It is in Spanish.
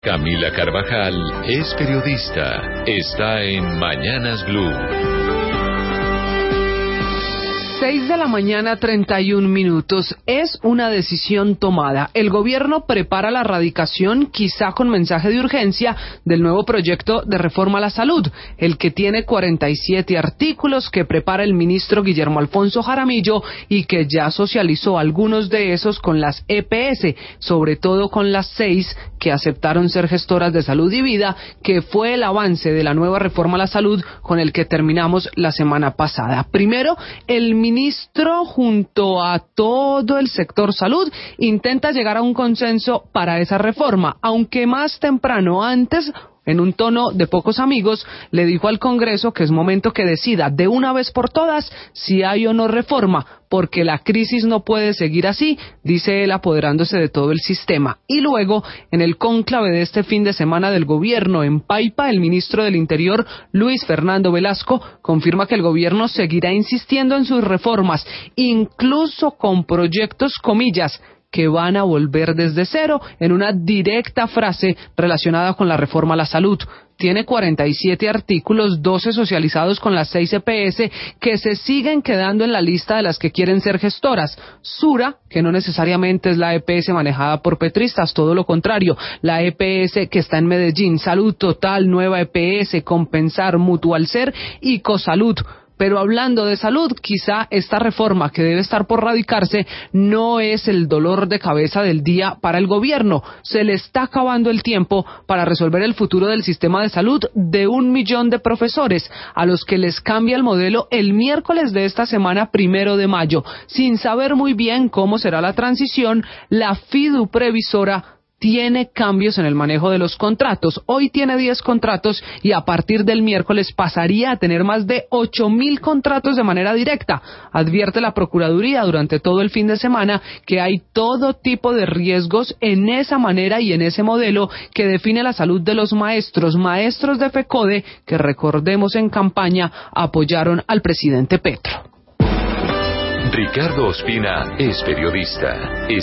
Camila Carvajal es periodista. Está en Mañanas Blue. 6:31 a.m. Es una decisión tomada. El gobierno prepara la radicación, quizá con mensaje de urgencia, del nuevo proyecto de reforma a la salud, el que tiene 47 artículos que prepara el ministro Guillermo Alfonso Jaramillo y que ya socializó algunos de esos con las EPS, sobre todo con las 6 que aceptaron ser gestoras de salud y vida, que fue el avance de la nueva reforma a la salud con el que terminamos la semana pasada. Primero, el ministro, junto a todo el sector salud, intenta llegar a un consenso para esa reforma, aunque más temprano, antes, en un tono de pocos amigos, le dijo al Congreso que es momento que decida de una vez por todas si hay o no reforma, porque la crisis no puede seguir así, dice él, apoderándose de todo el sistema. Y luego, en el cónclave de este fin de semana del gobierno en Paipa, el ministro del Interior, Luis Fernando Velasco, confirma que el gobierno seguirá insistiendo en sus reformas, incluso con proyectos, comillas, que van a volver desde cero, en una directa frase relacionada con la reforma a la salud. Tiene 47 artículos, 12 socializados con las 6 EPS, que se siguen quedando en la lista de las que quieren ser gestoras. Sura, que no necesariamente es la EPS manejada por petristas, todo lo contrario, la EPS que está en Medellín, Salud Total, Nueva EPS, Compensar, Mutual Ser y Cosalud. Pero hablando de salud, quizá esta reforma que debe estar por radicarse no es el dolor de cabeza del día para el gobierno. Se le está acabando el tiempo para resolver el futuro del sistema de salud de 1 millón de profesores, a los que les cambia el modelo el miércoles de esta semana, 1 de mayo. Sin saber muy bien cómo será la transición, la FIDU previsora tiene cambios en el manejo de los contratos. Hoy tiene 10 contratos y a partir del miércoles pasaría a tener más de 8.000 contratos de manera directa. Advierte la Procuraduría durante todo el fin de semana que hay todo tipo de riesgos en esa manera y en ese modelo que define la salud de los maestros de FECODE, que recordemos en campaña apoyaron al presidente Petro. Ricardo Ospina es periodista.